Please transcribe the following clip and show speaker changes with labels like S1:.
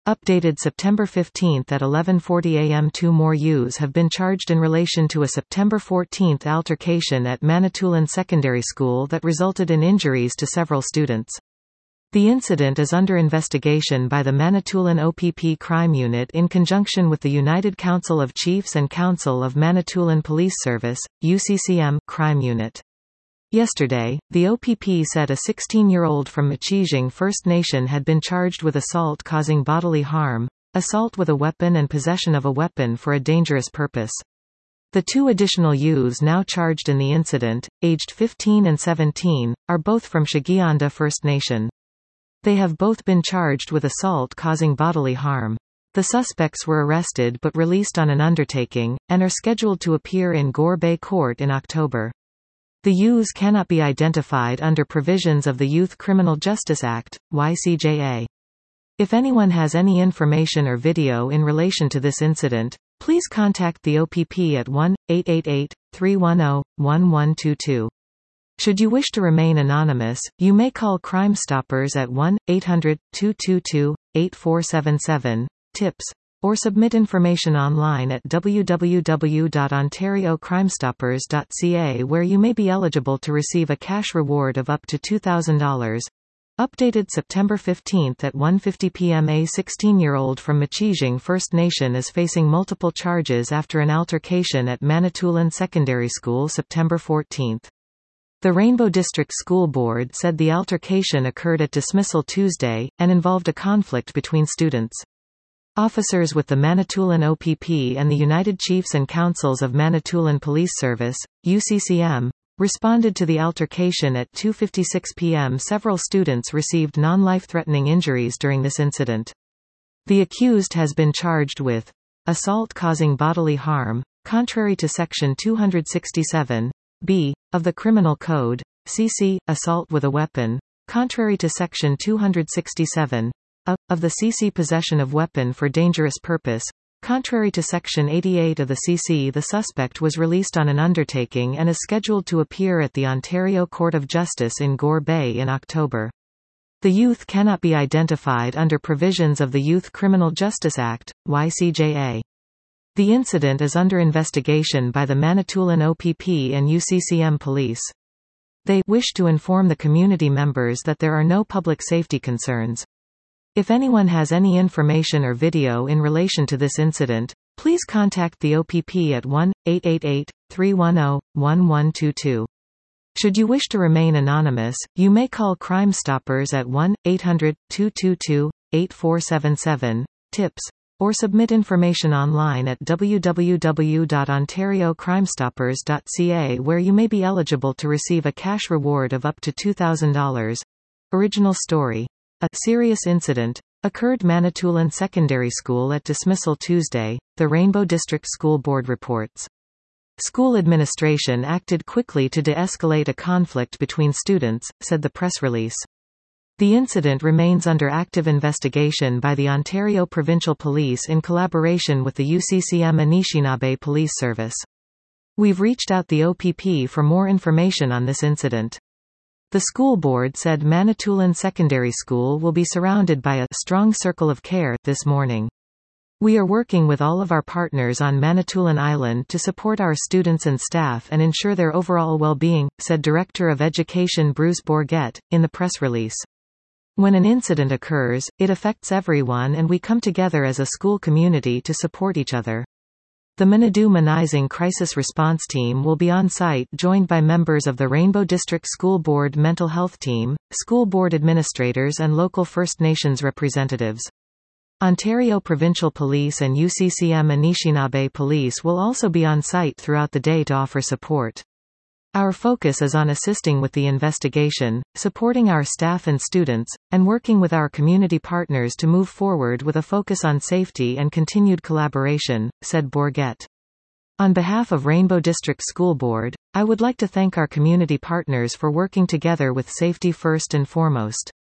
S1: Updated September 15 at 11:40 a.m. Two more youths have been charged in relation to a September 14 altercation at Manitoulin Secondary School that resulted in injuries to several students. The incident is under investigation by the Manitoulin OPP Crime Unit in conjunction with the United Council of Chiefs and Council of Manitoulin Police Service, UCCM, Crime Unit. Yesterday, the OPP said a 16-year-old from Machijing First Nation had been charged with assault causing bodily harm, assault with a weapon and possession of a weapon for a dangerous purpose. The two additional youths now charged in the incident, aged 15 and 17, are both from Shigianda First Nation. They have both been charged with assault causing bodily harm. The suspects were arrested but released on an undertaking, and are scheduled to appear in Gore Bay Court in October. The youths cannot be identified under provisions of the Youth Criminal Justice Act, YCJA. If anyone has any information or video in relation to this incident, please contact the OPP at 1-888-310-1122. Should you wish to remain anonymous, you may call Crime Stoppers at 1-800-222-8477, TIPS, or submit information online at www.ontariocrimestoppers.ca where you may be eligible to receive a cash reward of up to $2,000. Updated September 15 at 1:50 p.m. A 16-year-old from Machijing First Nation is facing multiple charges after an altercation at Manitoulin Secondary School September 14. The Rainbow District School Board said the altercation occurred at dismissal Tuesday, and involved a conflict between students. Officers with the Manitoulin OPP and the United Chiefs and Councils of Manitoulin Police Service, UCCM, responded to the altercation at 2:56 p.m. Several students received non-life-threatening injuries during this incident. The accused has been charged with assault causing bodily harm, contrary to Section 267(b) of the Criminal Code, CC, assault with a weapon, contrary to Section 267 of the CC possession of weapon for dangerous purpose, contrary to Section 88 of the CC. The suspect was released on an undertaking and is scheduled to appear at the Ontario Court of Justice in Gore Bay in October. The youth cannot be identified under provisions of the Youth Criminal Justice Act, YCJA. The incident is under investigation by the Manitoulin OPP and UCCM Police. They wish to inform the community members that there are no public safety concerns. If anyone has any information or video in relation to this incident, please contact the OPP at 1-888-310-1122. Should you wish to remain anonymous, you may call Crime Stoppers at 1-800-222-8477, TIPS, or submit information online at www.ontariocrimestoppers.ca where you may be eligible to receive a cash reward of up to $2,000. Original story. A serious incident occurred Manitoulin Secondary School at dismissal Tuesday, the Rainbow District School Board reports. School administration acted quickly to de-escalate a conflict between students, said the press release. The incident remains under active investigation by the Ontario Provincial Police in collaboration with the UCCM Anishinaabe Police Service. We've reached out the OPP for more information on this incident. The school board said Manitoulin Secondary School will be surrounded by a strong circle of care this morning. We are working with all of our partners on Manitoulin Island to support our students and staff and ensure their overall well-being, said Director of Education Bruce Bourget, in the press release. When an incident occurs, it affects everyone and we come together as a school community to support each other. The Manadoo Manizing Crisis Response Team will be on site joined by members of the Rainbow District School Board Mental Health Team, school board administrators and local First Nations representatives. Ontario Provincial Police and UCCM Anishinaabe Police will also be on site throughout the day to offer support. Our focus is on assisting with the investigation, supporting our staff and students, and working with our community partners to move forward with a focus on safety and continued collaboration, said Bourget. On behalf of Rainbow District School Board, I would like to thank our community partners for working together with safety first and foremost.